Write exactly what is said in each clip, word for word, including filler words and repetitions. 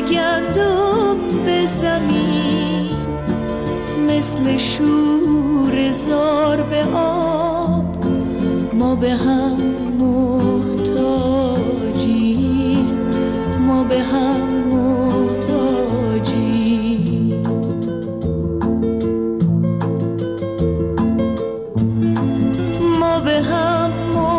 گندم به زمین، مثل شور زار به آب، ما به هم محتاجیم، ما به هم محتاجیم. ما به هم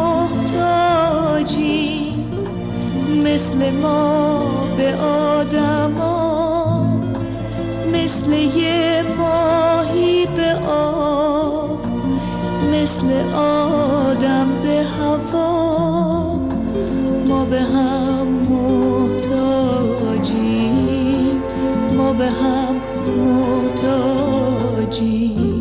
محتاجیم، مثل ما به آدما، مثل یه ماهی به آب، مثل آدم به هوا. ما به هم محتاجیم، ما به هم محتاجیم.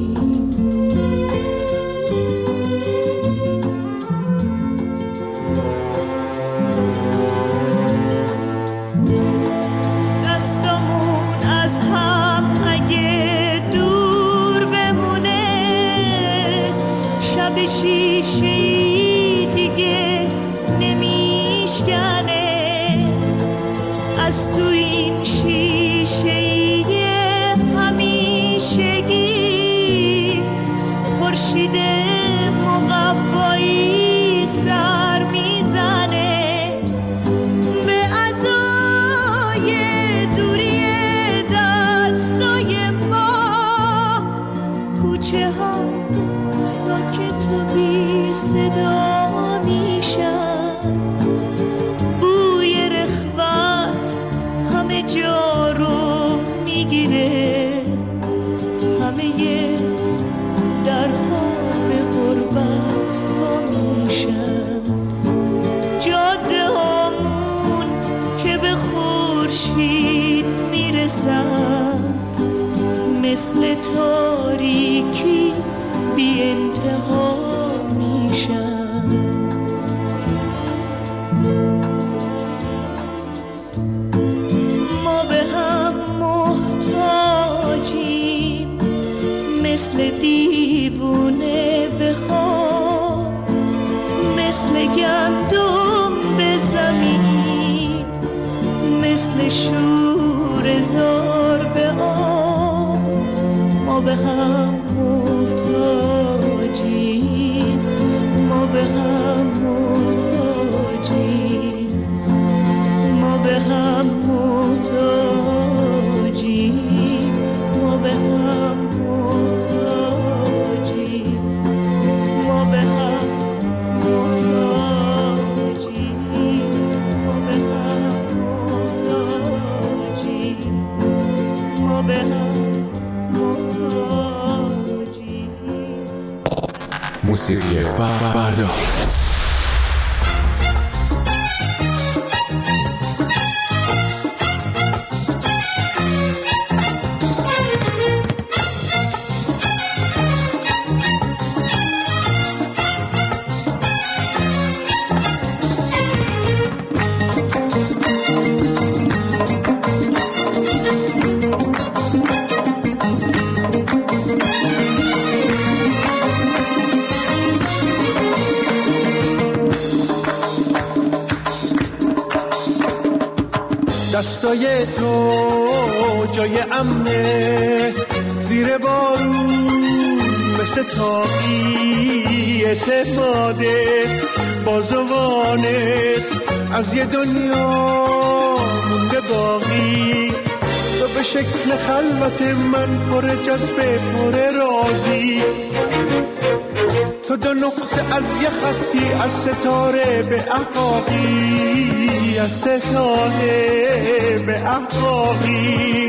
شیشه‌ای دیگه نمیشکنه، از تو این شیشه‌ای همیشگی خورشید مقوایی سر میزنه، به عزای دوری دستای ما کوچه ها ساکت و بی صدا میشن، بوی رخوت همه جا رو میگیره، همه درها به غربت وا میشن، جاده هامون که به خورشید میرسن، مثل تاریکی بی انتها میشن. ما به هم محتاجیم، مثل دیوونه به خواب، مثل گندم به زمین، مثل شور زار به آب. ما به هم محتاجیم، ما به هم محتاجیم، ما به هم محتاجیم، ما به هم محتاجیم، ما به هم محتاجیم، ما به هم محتاجیم، ما به هم موسیقی فردا. دستای تو جای امنه، زیر بارون مثل تاقی اعتماده، بازوانت از یه دنیا مونده باقی، تو به شکل خلوت من پر جذبه پر رازی، تو دو نقطه از یه خطی از ستاره به احقاقی، از ستاره به احقاقی.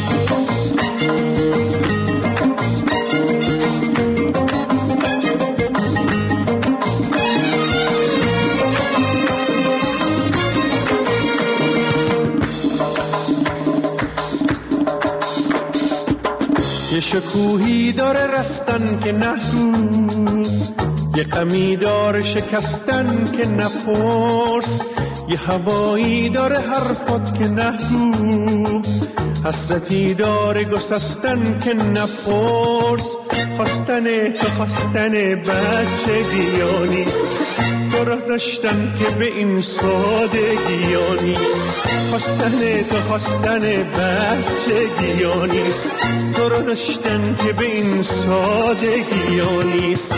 یه شکوهی داره رستن که نگو، یه غمی داره شکستن که نپرس، یه هوایی داره حرفات که نگو، حسرتی داره گسستن که نپرس، خواستن تو خواستن بچه گیا نیست، تو تو را داشتن که به این سادگی ها نیست، خواستن تو خواستن بچگی ها نیست، تو را داشتن که به این سادگی ها نیست.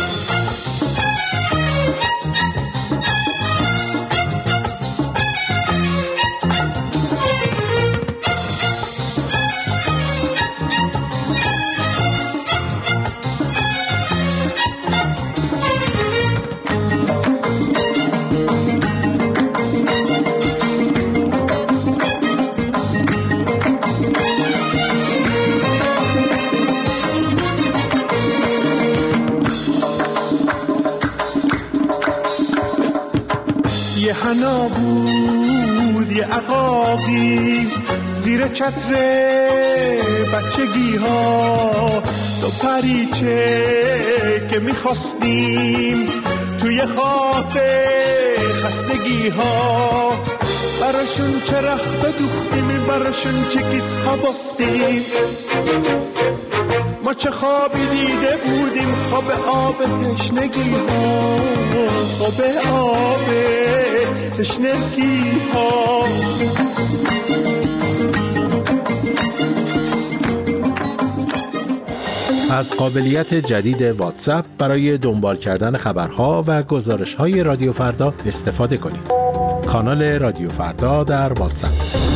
یه حنا بود یه عقاقی زیر چتر بچگی ها، دو پریچه که میخواستیم توی خواب خستگی ها، براشون چه رخت دوختیم، براشون چه کیس ها بافتیم، ما چه خوابی دیده بودیم، خواب آب تشنگی ها، خواب آب تشنگی ها. از قابلیت جدید واتساپ برای دنبال کردن خبرها و گزارش‌های رادیو فردا استفاده کنید. کانال رادیو فردا در واتساپ.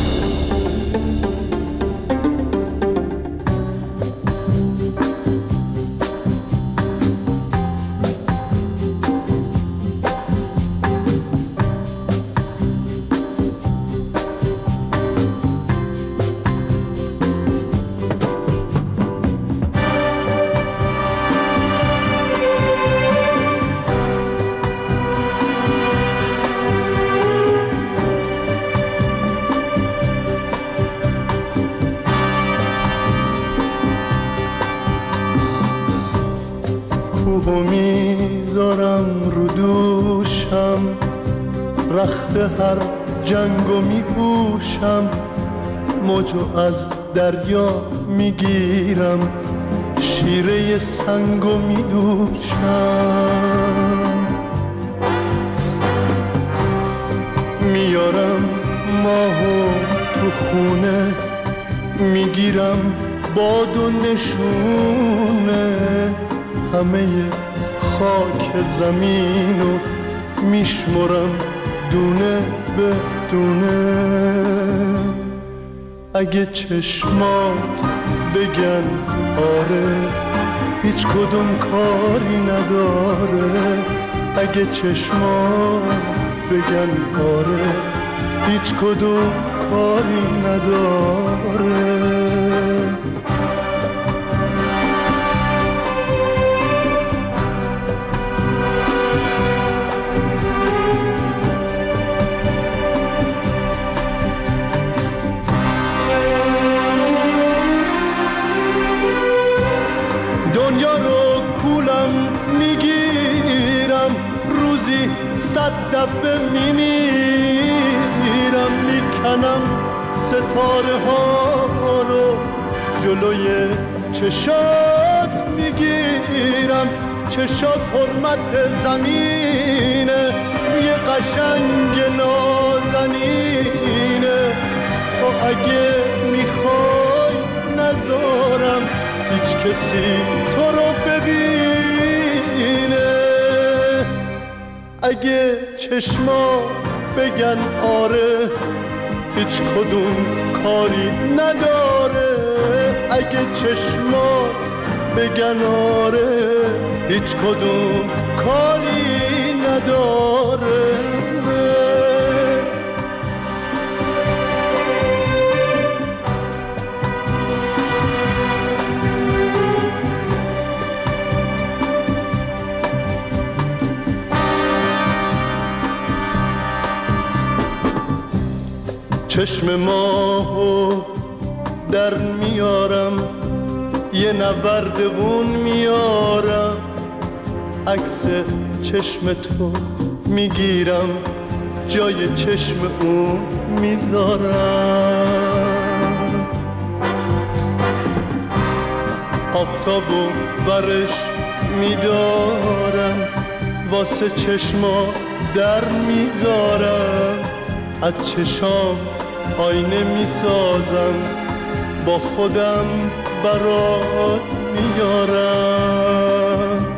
کوهو میذارم رو دوشم، رخت هر جنگو میپوشم، موجو از دریا میگیرم، شیره سنگو میدوشم، میارم ماهو تو خونه، میگیرم باد و نشونه، همه خاک زمینو میشمرم دونه به دونه. اگه چشمات بگن آره هیچ کدوم کاری نداره، اگه چشمات بگن آره هیچ کدوم کاری نداره. دنیا رو کولم میگیرم، روزی صد دفعه میمیرم، میکنم ستاره ها رو جلوی چشات میگیرم، چشات حرمت زمینه، یه قشنگ نازنینه، تو اگه میخوای نذارم هیچ کسی تو رو ببینه، اگه چشما بگن آره هیچ کدوم کاری نداره، اگه چشما بگن آره هیچ کدوم کاری نداره. چشم ماهو در میارم، یه نوردگون میارم، عکس چشم تو میگیرم، جای چشم اون میذارم، آفتابو برش میدارم، واسه چشما در میذارم، از چشام آینه میسازم، با خودم برات میارم.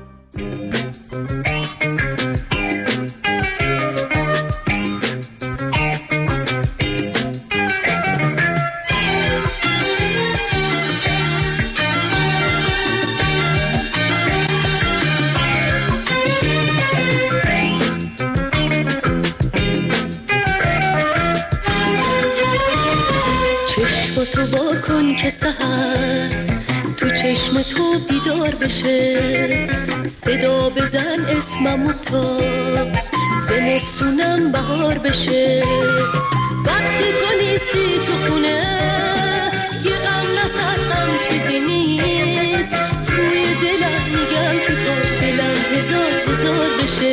تو با کن که سحر تو چشم تو بیدار بشه، صدا بزن اسممو تا زمستونم بهار بشه. وقتی تو نیستی تو خونه یه غم نصد غم چیزی نیست، توی دلم میگم که کاش دلم هزار هزار بشه.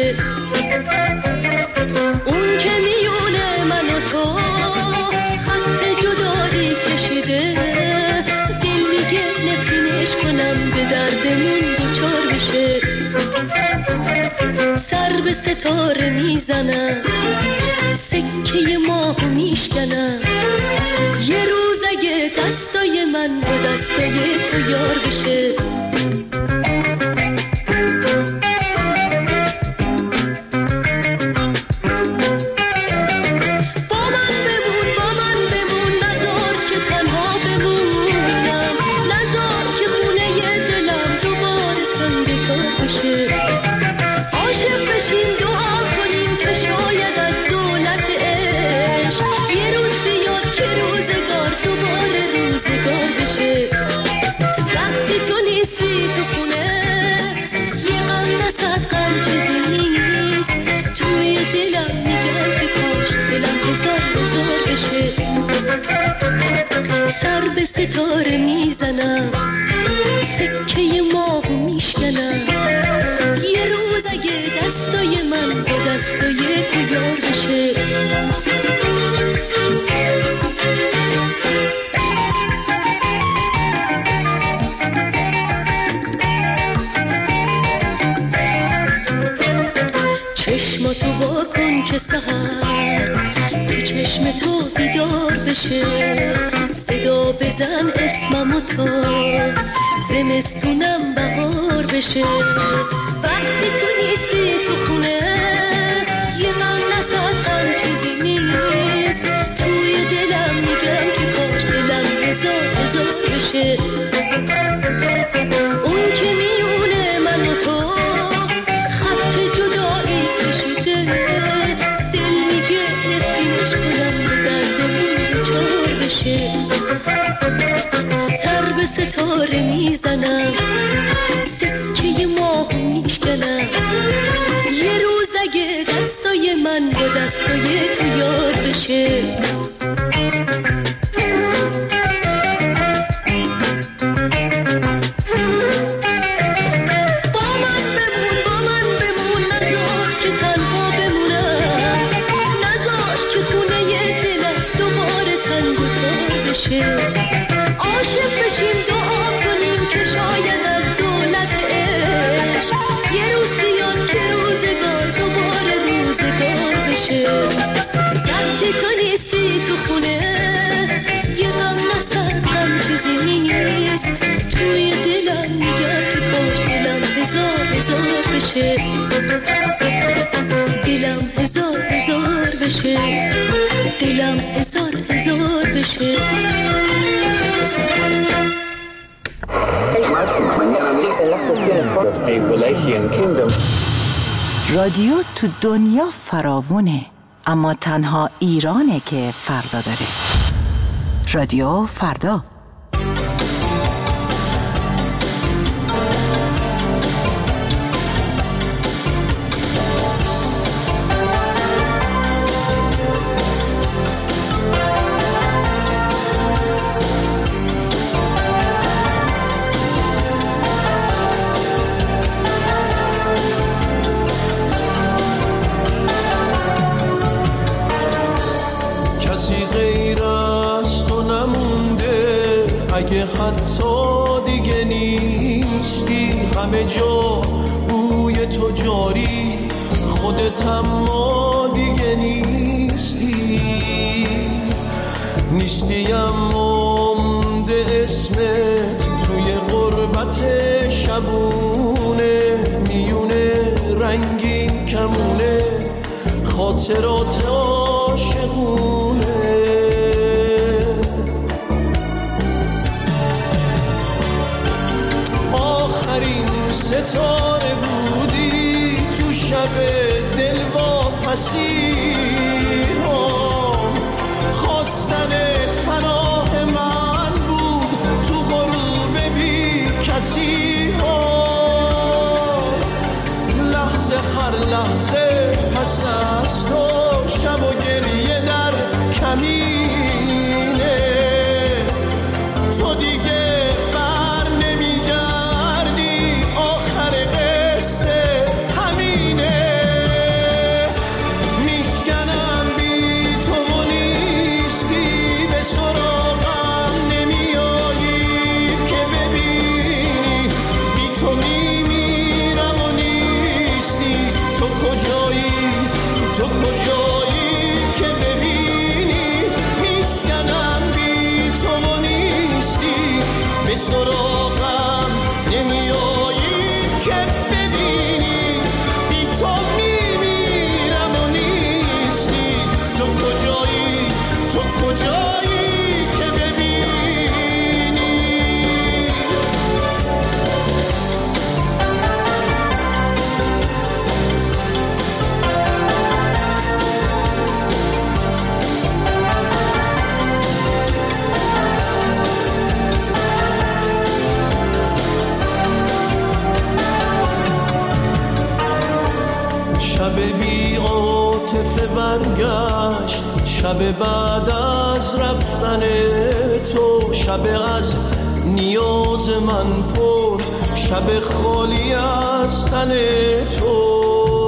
اون که میونه من و تو خط جدایی کشیده، دل میگه نفرینش کنم به دردمون دوچار بشه. سر به ستاره میزنم، سکه ماهو میشکنم، یه روز اگه دستای من با دستای تو یار بشه. سر به ستاره میزنم، سکه ماهو میشکنم، یه روز اگه دستای من با دستای تو یار بشه. چشماتو با کن که سحر تو چشم تو بیدار بشه، صدا بزن اسممو تا زمستونم بهار بشه. وقتی تو نیستی تو خونه یه غم نصد غم چیزی نیست، توی دلم میگم که کاش دلم هزار هزار بشه. اون که میونه من و تو خط جدایی کشیده، دل میگه نفرینش کنم به دردمون دوچار بشه. سر به ستاره میزنم، سکه ماهو میشکنم، یه روز اگه دستای من با دستای تو یار بشه. عاشق بشیم دعا کنیم که شاید از دولت عشق یه روز بیاد که روزگار دوباره روزگار بشه. وقتی تو نیستی تو خونه یه غم نصد غم چیزی نیست، توی دلم میگم که کاش دلم هزار هزار بشه. دلم هزار هزار بشه، دلم هزار هزار بشه. رادیو تو دنیا فراوونه، اما تنها ایرانه که فردا داره. رادیو فردا. اگه حتی دیگه نیستی، همه جا بوی تو جاری، خودت اما دیگه نیستی، نیستیم مونده اسمت توی غربت شبونه، میونه رنگین کمونه خاطرات عاشقونه. آخرین ستاره بودی تو شب دلواپسی ها، خواستنت پناه من بود تو غروب بی کسی ها. لحظه هر لحظه پس از تو شب و گریه در کمینه، تو دیگه بر نمیگردی آخر قصه همینه. میشکنم بی تو و نیستی، به سراغم نمیایی که ببینی، بی تو میمیرم و نیستی. تو کجایی تو کجایی که ببینی، میشکنم بی تو و نیستی، به سراغم نمیایی که ببینی، بی تو میمیرم و نیستی. تو کجایی تو کجایی که ببینی. شب بی عاطفه برگشت، شب بعد از رفتن تو، شب از نیاز من پر، شب خالی از تن تو.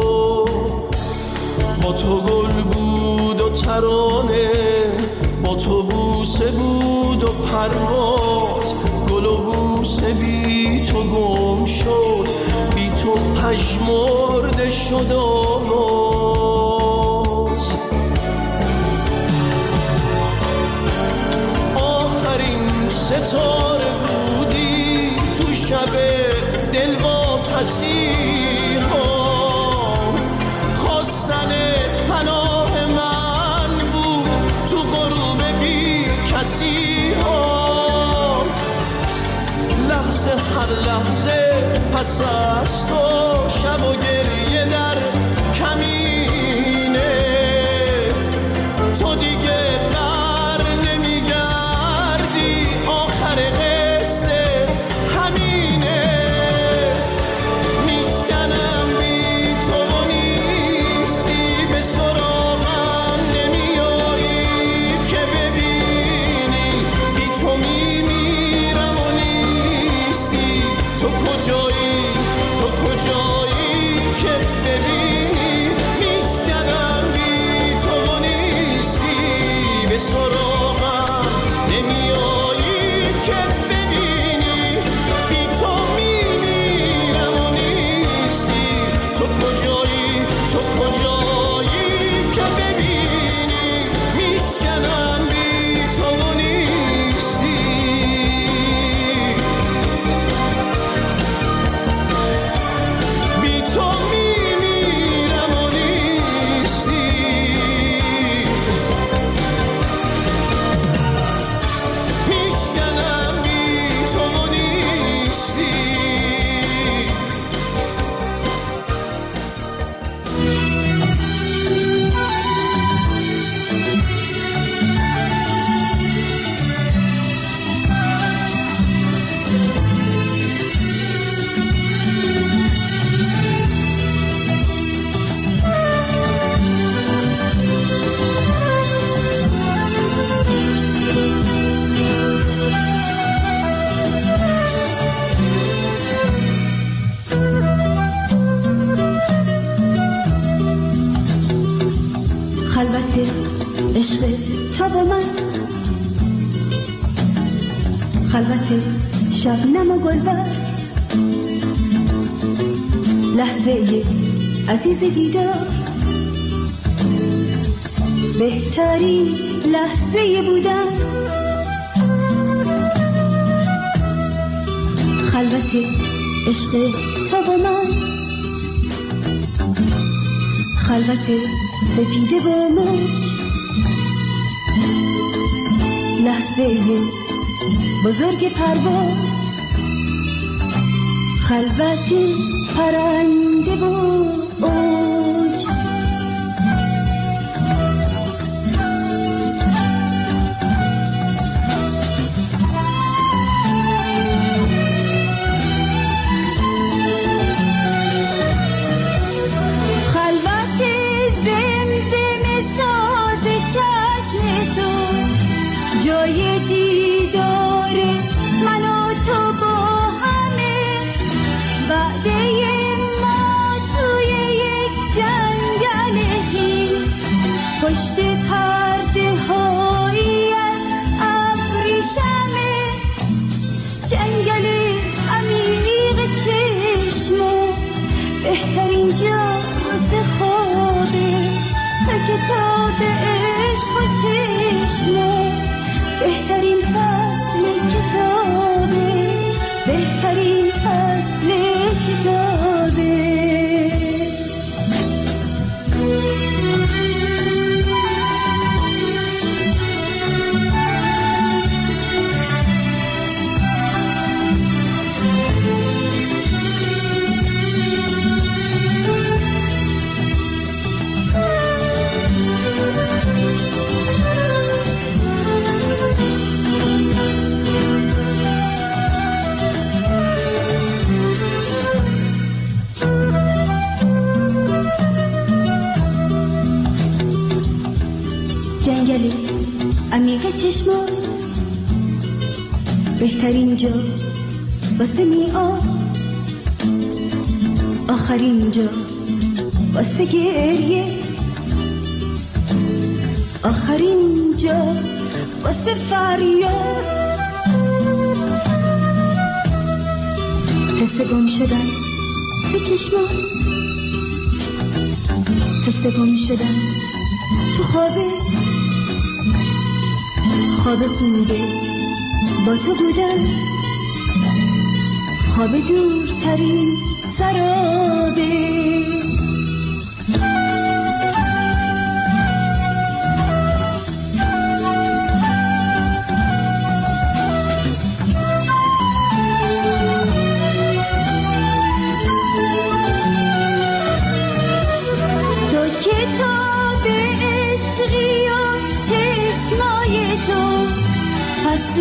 با تو گل بود و ترانه، با تو بوسه بود و پرواز، گل و بوسه بی تو گم شد، بی تو پژمرده شد آواز. آخرین ستاره بودی تو شب دلواپسی ها، خواستنت پناه من بود تو غروب بی کسی ها. لحظه هر لحظه پس از تو شب و گریه در کمینه، تو دیگه بر نمیگردی آخر قصه همینه. میشکنم بی تو و نیستی، به سراغم نمیایی که ببینی، بی تو میمیرم و نیستی. تو کجایی تو کجایی که ببینی، میشکنم بی تو و نیستی، به سراغم نمیایی که ببینی، بی تو میمیرم و نیستی. تو کجایی تو کجایی که ببینی، میشکنم بی تو و نیستی. بی تو میمیرم و نیستی. میشکنم بی تو و نیستی. خلوت عشق تو و من، خلوت شبنم و گلبر، لحظه عزیز دیدار، بهترین لحظه بودن، خلوت عشق تو با من، خلوت سپیده با موج، لحظه بزرگ پرواز، خلوت پرنده و اوج. خلوت زمزم ساز چشم تو، جای دیدار من و تو با همه، وعده ما توی یک جنگل خیز، پشت پرده هایی از ابریشمه، جنگل عمیق چشم و بهترین جا واسه خوابه، تا کتاب عشق و چشم، بهترین فصل کتابه، بهترین فصل کتابه. جنگل عمیق چشمات، بهترین جا واسه میعاد، آخرین جا واسه گریه، آخرین جا واسه فریاد، حس گم شدن تو چشمات، حس گم شدن تو خوابه، خواب خوبه با تو بودن، خواب دورترین سرابه. تو کتاب عشقی و چشمای تو، فصل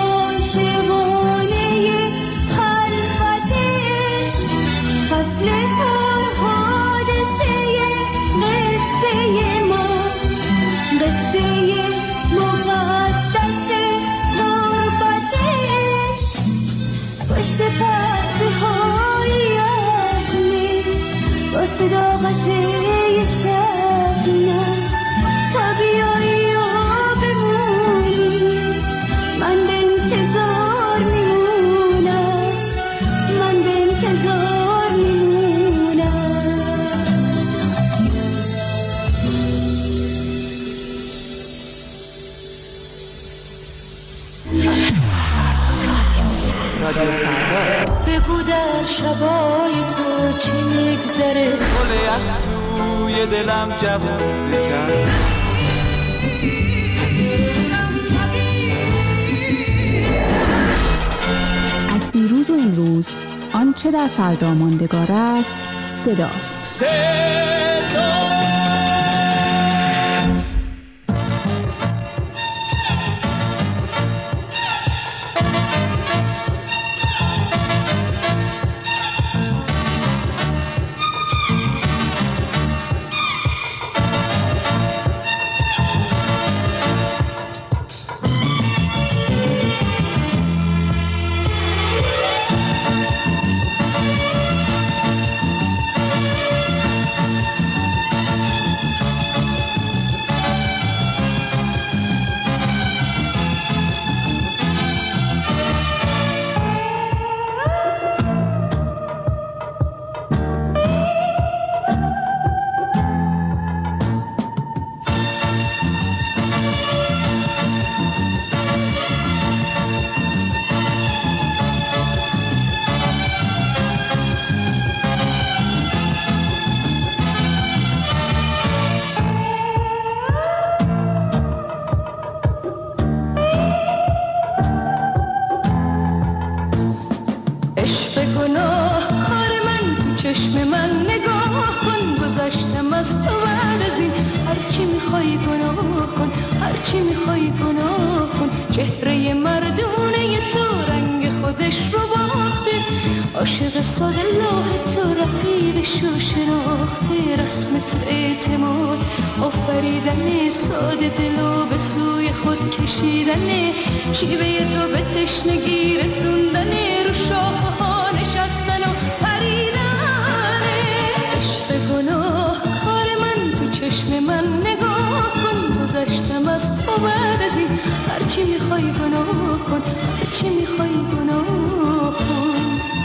عاشقانه خلوت عشق، فصل پر حادثه قصه ما، قصه مقدس غربت عشق، پشت پرده های از می، با صداقت شبنم، تا بیایی و بمونی، من به انتظار میمونم، من به انتظار میمونم. بگو در شبای تو چی میگذره، گل یخ توی دلم جوون بکن، از دیروز و امروز آنچه در فردا ماندگار است صداست. صدا هرچی میخوای گناه کن. چهره مردونه تو رنگ خودش رو باخته، عاشق ساده لاه تو رقیبش رو شناخته. رسم تو اعتماد آفریدن، ساده دلو به سوی خود کشیدنه. شیوه تو به تشنگی رسوندنه، رو شاخه ها نشستن و پریدنه. عشق گناه کار من، تو چشم من نگاه کن. گذشتم از تو بعد از این، هرچی میخوای گناه کن، هرچی میخوای گناه کن.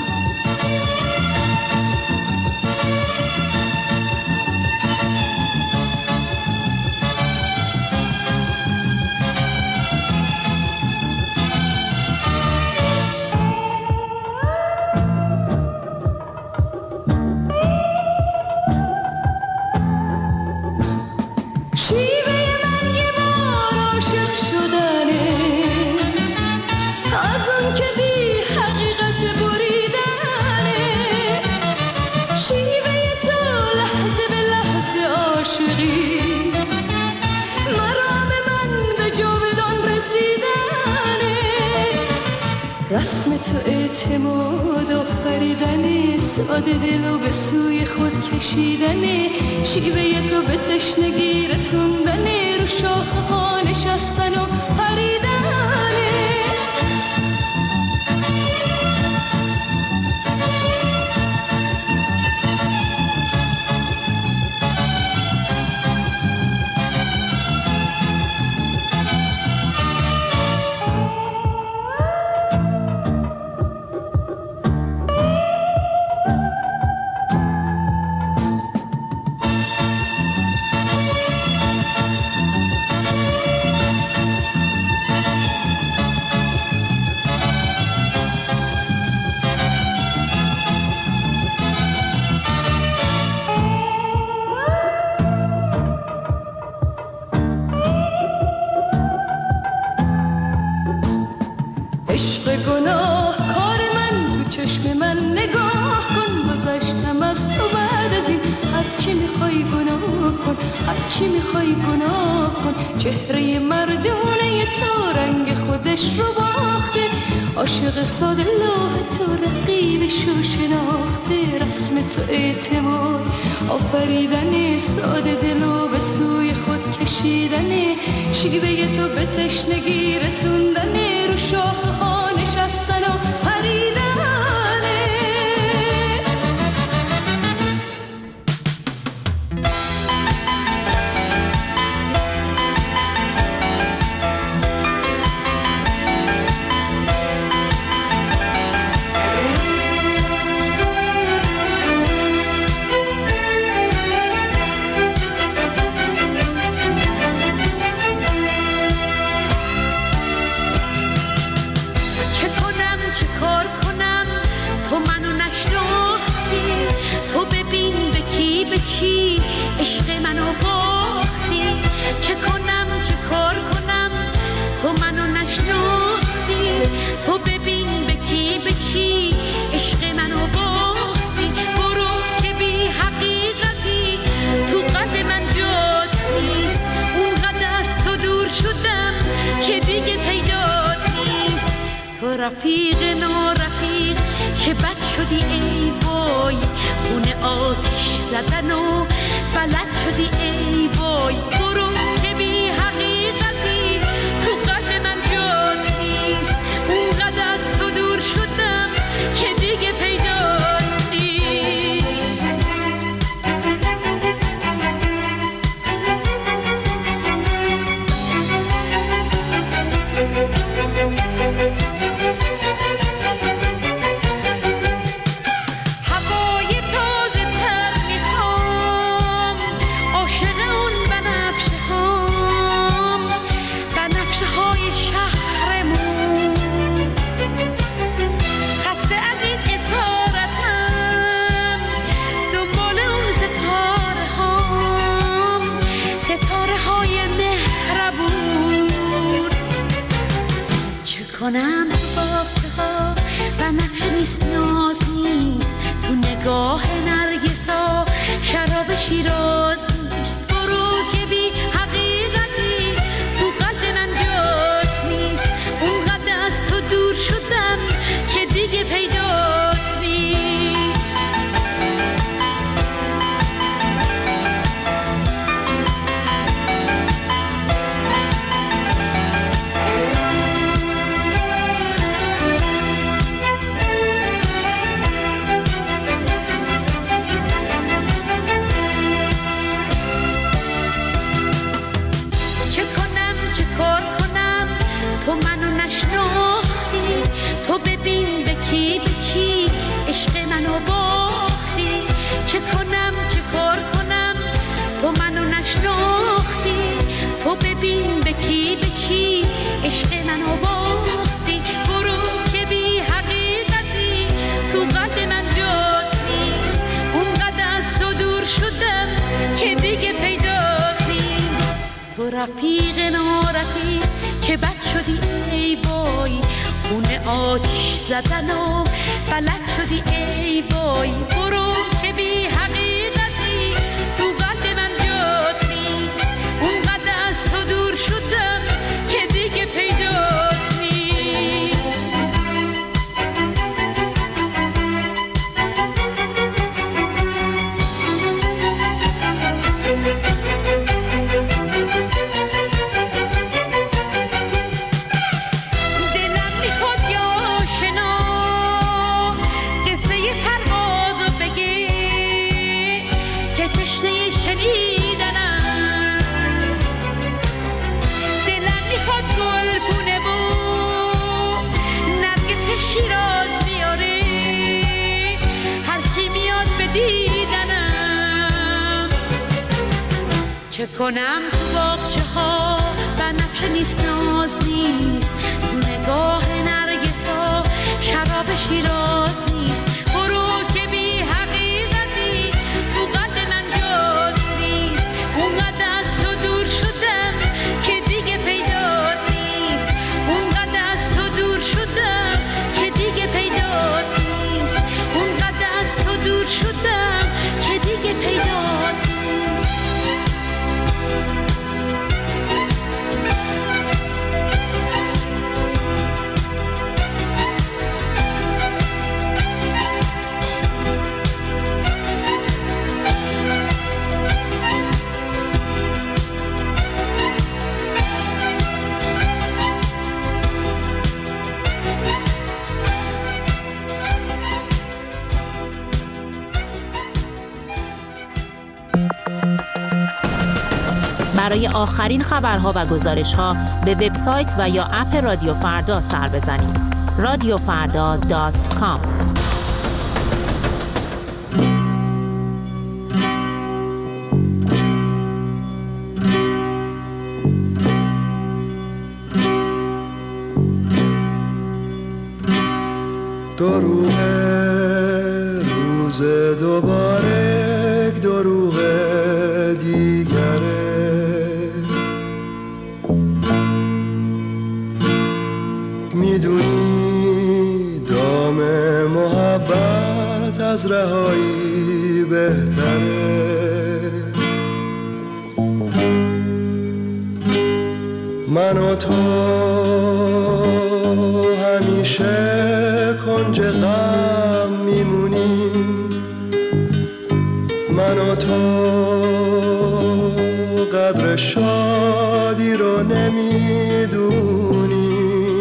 رسم تو اعتماد آفریدنه، ساده دلو به سوی خود کشیدنه. شیوه تو به تشنگی رسوندنه، رو شاخه ها نشستن و پریدنه. هرچی میخوای گناه کن. چهره مردونه تو رنگ خودش رو باخته، عاشق ساده لاه تو رقیبش رو شناخته. رسم تو اعتماد آفریدنه، ساده دلو به سوی خود کشیدنه. شیوه تو به تشنگی رسوندنه، رو شاخه ها نشستن و پریدنه. عشق منو باختی، چه کنم چه کار کنم تو منو نشناختی. تو ببین به کی به چی عشق منو باختی. برو که بی حقیقتی تو قلب من جات نیست. اونقدر از تو دور شدم که دیگه پیدات نیست. تو رفیق نارفیق چه بد شدی ای وای، خونه آتش زدن و بلد شدی ای وای. برو که بی حقیقتی تو قلب من جات نیست. اونقدر از تو دور شدم که دیگه پیدات نیست. کنم باغچه ها بنفش نیست، ناز نیست تو نگاه نرگسا، شراب شیراز نیست. برو که بی حقیقتی تو قلب رفیق نارفیق چه بد شدی ای وای، خونه آتیش زدن و بلد شدی ای وای. برو که بی حقیقتی تو قلب من جات نیست، اونقدر از تو دور شدم که دیگه پیدات نیست. دلم میخواد یا شنا قصه پروازو بگی که تشنه شنیدنم. دلم میخواد گلگونه و نرگس شیراز بیاره، هر کی میاد به دیدنم. چه کنم تو باغچه ها بنفشه نیست ناز نیست، نگاه نرگس ها شراب شیراز نیست. برو که بی حقیقتی تو قد من جات نیست، اونقدر از تو دور شدم که دیگه پیدات نیست. اونقدر از تو دور شدم که دیگه پیدات نیست. اونقدر از تو دور شدم که دیگه پیدات نیست. برای آخرین خبرها و گزارش‌ها به وبسایت و یا اپ رادیو فردا سر بزنید. رادیو فردا دات کام. دروغ روز دوباره دروغ دیگره، میدونی دام محبت از رهایی بهتره. من و تو همیشه کنج غم میمونیم، من و تو قدر شادی رو نمیدونیم.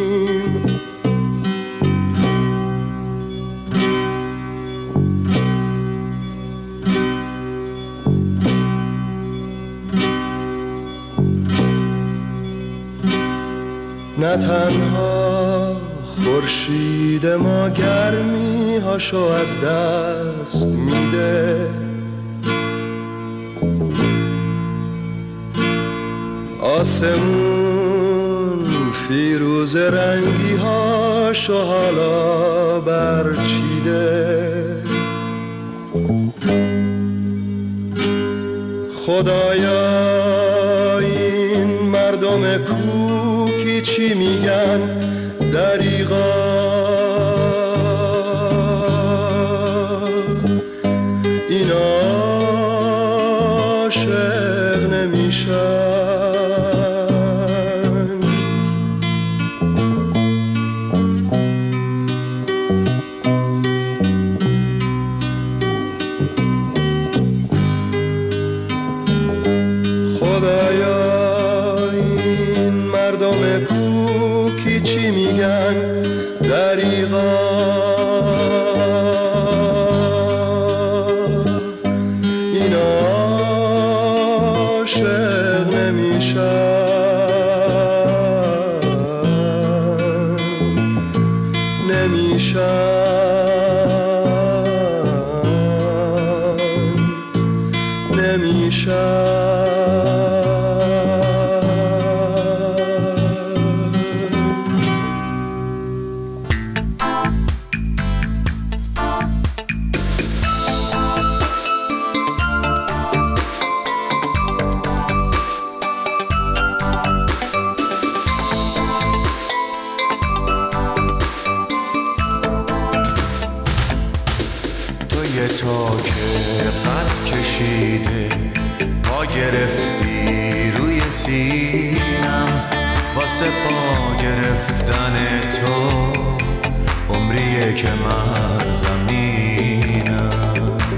نه تنها خورشید ما گرمی هاشو از دست میده، آسمون فیروز رنگی هاشو حالا برچیده. خدایا این مردم کوکی چی میگن دریغا، این عاشق نمیشن. خدایا این مردم کوکی چی میگن دریغا، این عاشق نمیشن، نمیشن، نمیشن. کشیده پا گرفتی روی سینم واسه پا گرفتن تو عمریه که من زمینم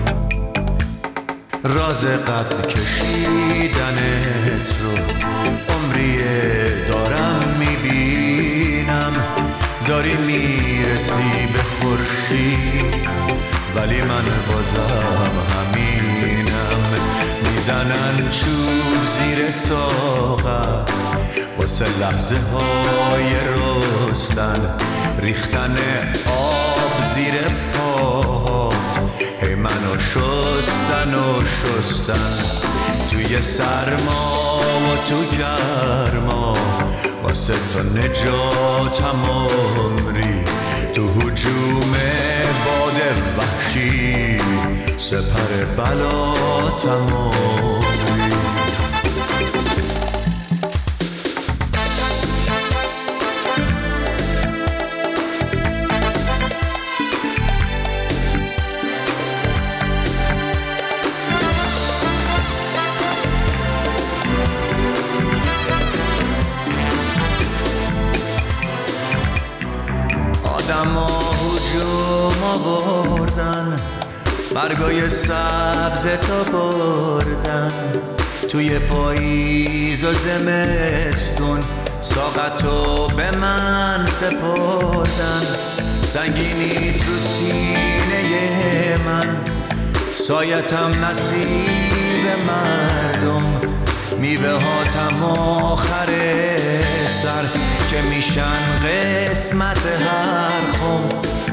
راز قد کشیدنت رو عمریه دارم میبینم داری میرسی به خورشید ولی من بازم همینم میزنن چوب زیر ساقم واسه لحظه های رستن ریختن آب زیر پات هی منو شستن و شستن توی سرما و تو گرما واسه تو نجاتم عمری تو هجوم باد وحشی سپر بلاتم عمری بردن برگای سبز تا بردن توی پاییز و زمستون ساقتو به من سپردن سنگینی تو سینه من سایتم نصیب مردم میوه هاتم آخر سر که میشن قسمت هر خم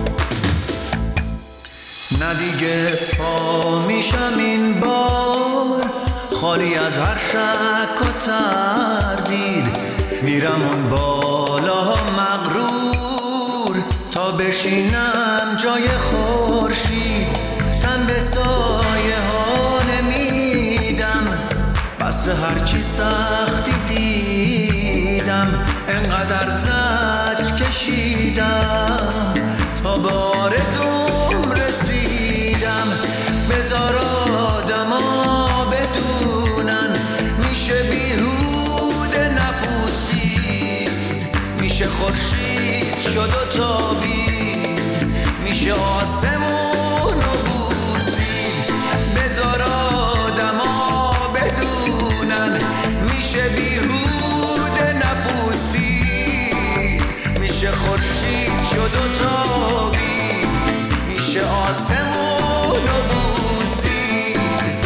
نه دیگه پا میشم این بار خالی از هر شک و تردید میرم اون بالا مغرور تا بشینم جای خورشید تن به سایه ها نمیدم بس هرچی سختی دیدم انقدر زجر کشیدم تا به آرزوم رسیدم بذار آدما بدونن میشه بیهوده نپوسید میشه خورشید شد و تابید میشه آسمون و بوسید بذار آدما بدونن میشه بیهوده نپوسید میشه خورشید شد و تابید میشه آسمون و بوسید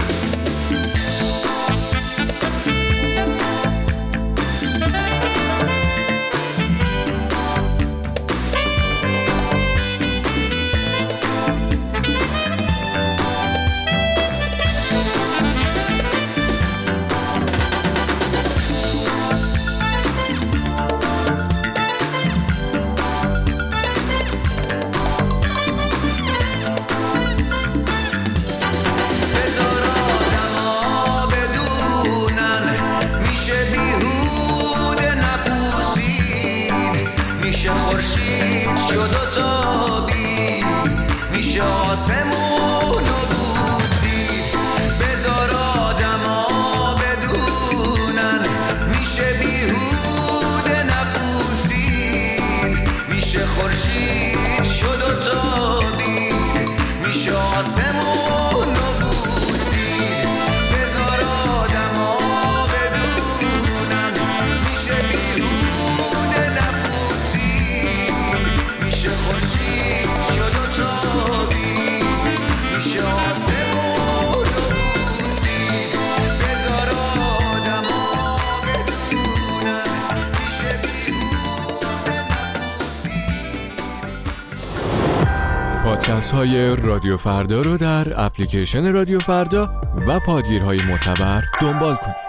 پادکست های رادیو فردا رو در اپلیکیشن رادیو فردا و پادگیرهای معتبر دنبال کنید.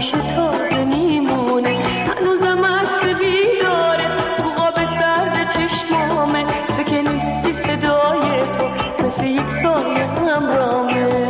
همیشه تازه میمونه. هنوزم عکس بیداره تو قاب سرد چشمامه، تو که نیستی صدای تو مثل یک سایه همرامه.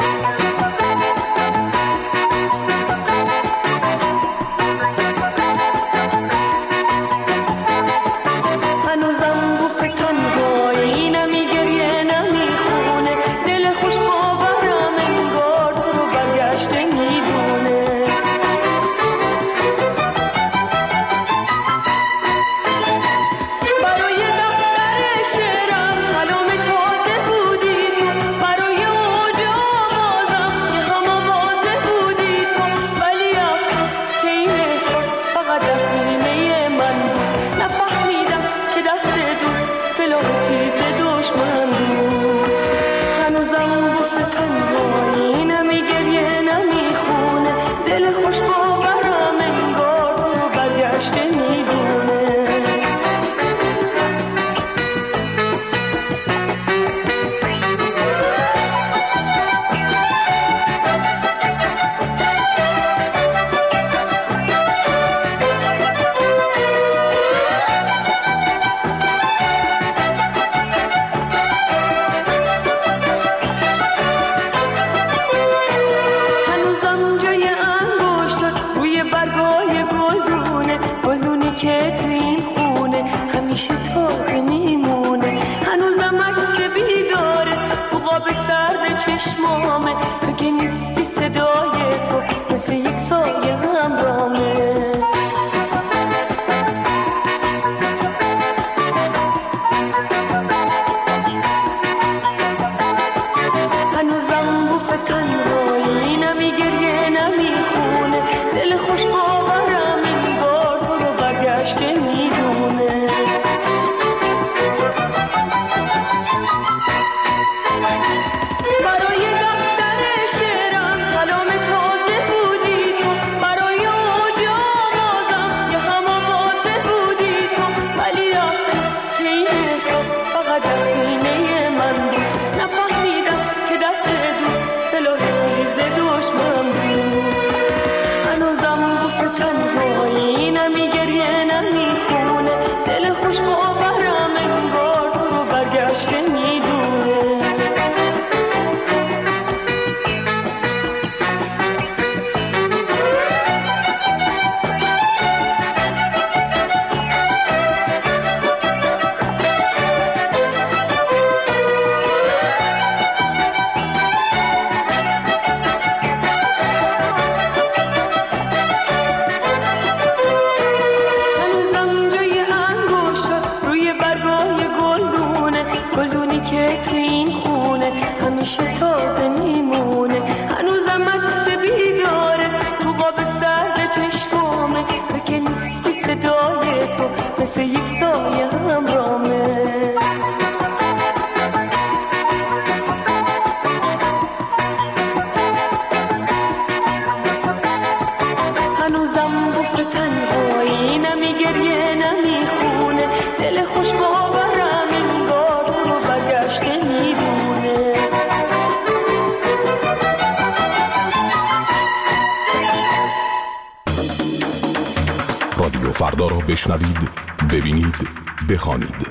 رادیو فردا را بشنوید، ببینید، بخوانید.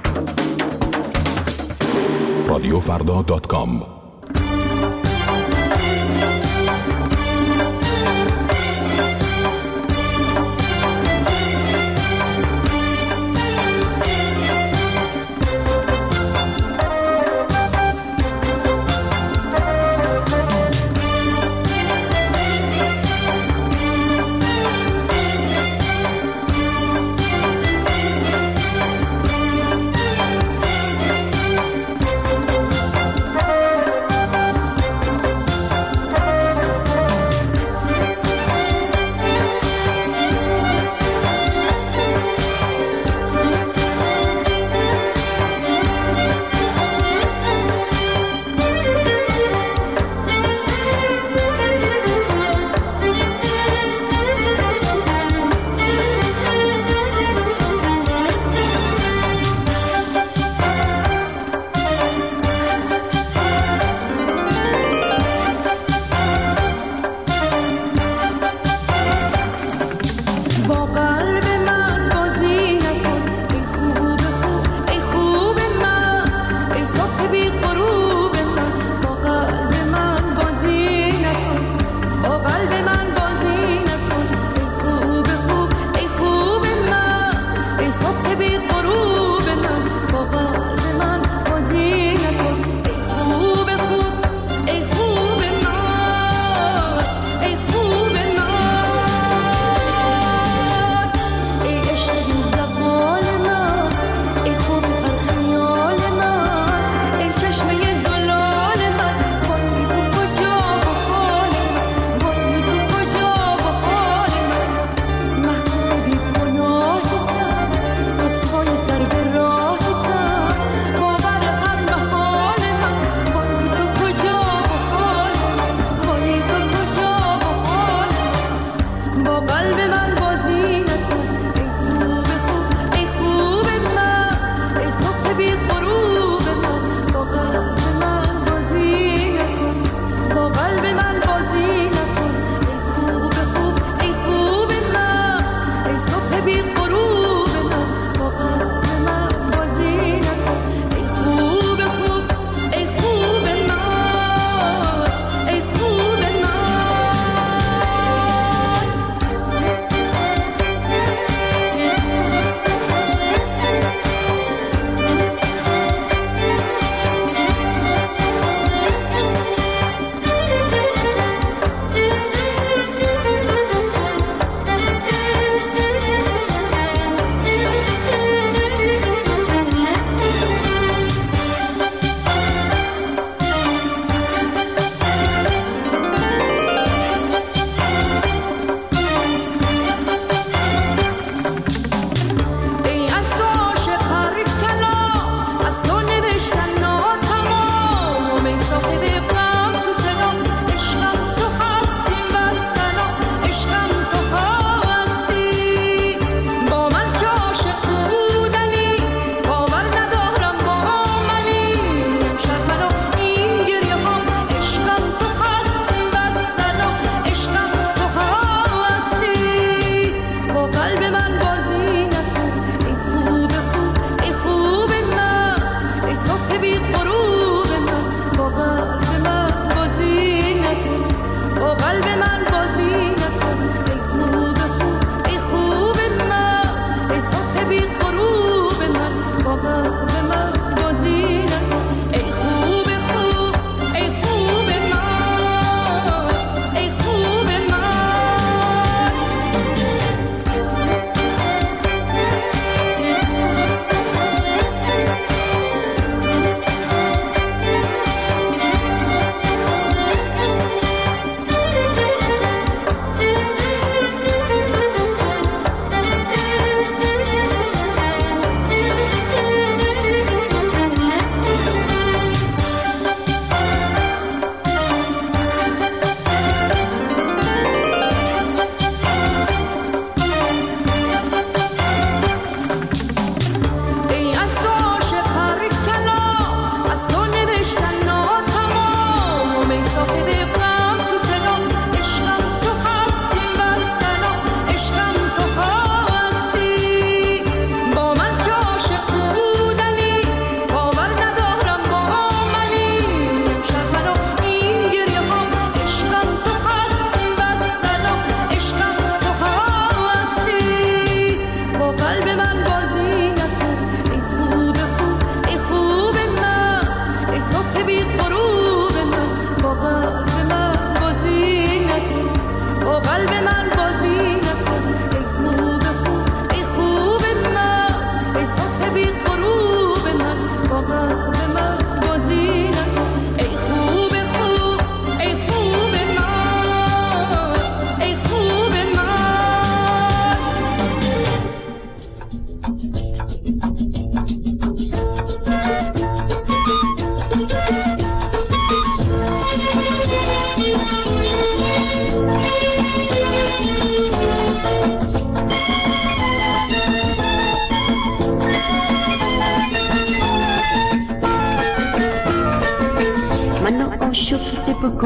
رادیو فردا دات کام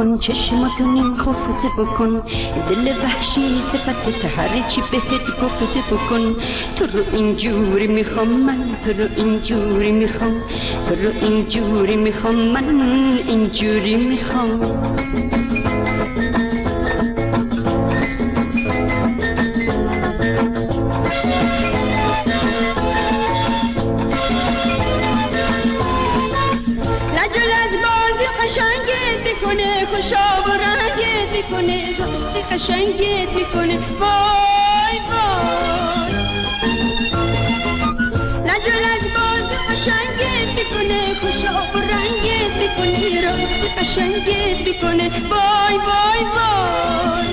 بکن، چشماتو نیم خفته بکن، دل وحشی صفت هر چی بهت گفته بکن. تو رو اینجوری میخوام من، تو رو اینجوری میخوام، تو رو اینجوری میخوام من، اینجوری میخوام. میکنه خوشا و رنگت میکنه، دوستی قشنگت میکنه، وای وای. لجلج باز قشنگت میکنه، خوشا و رنگت میکنه، راستی قشنگت میکنه، وای وای وای.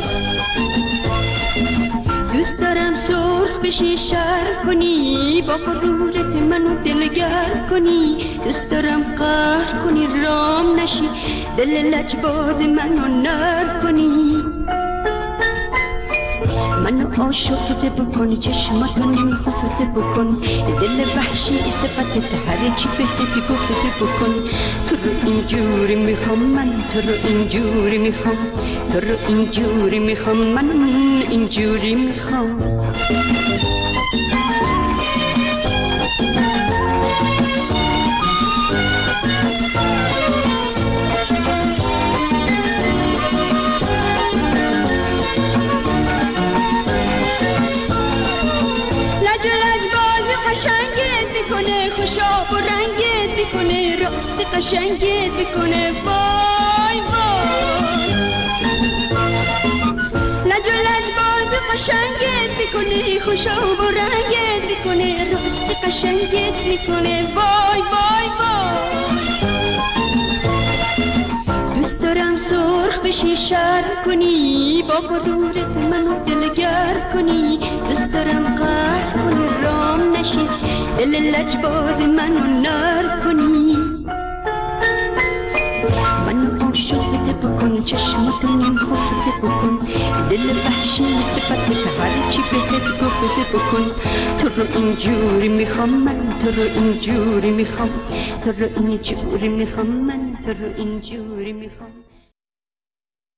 دوست دارم سرخ بشی شر کنی، با غرورت منو دلگر کنی، دوست دارم قهر کنی رام نشی، دل لجباز منو نر کنی. منو عاشقت بکن، چشماتو نیم خفته بکن، دل وحشی صفتت هر چی بهت گفته بکن. تو رو اینجوری میخوام من، تو رو اینجوری میخوام، تو رو اینجوری میخوام من، اینجوری میخوام. قشنگت میکنه، خوشا و رنگت میکنه، راست قشنگت میکنه، وای وای. لج و لج باز قشنگت میکنه، خوشا و رنگت میکنه، راست قشنگت میکنه، وای وای وای. دوست دارم سرخ بشی شر کنی، با غرورت منو دلگر کنی، دوست دارم قهر کنی رام نشی، دل لجباز منو نر کنی. منو عاشقت بکن، چشماتو نیم خفته بکن، دل وحشی صفت هر چی بهت گفته بکن. تو رو اینجوری میخوام من، تو رو اینجوری میخوام، تو رو اینجوری میخوام من، تو رو اینجوری میخوام.